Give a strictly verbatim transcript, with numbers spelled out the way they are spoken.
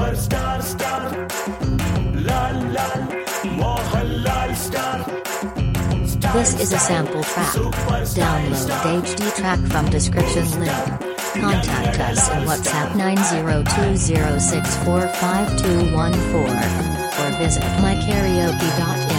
Superstar star, lal lal, Mohanlal star. This is a sample track. Download H D track from description link. Contact us in WhatsApp nine zero two zero six four five two one four or visit my karaoke dot in.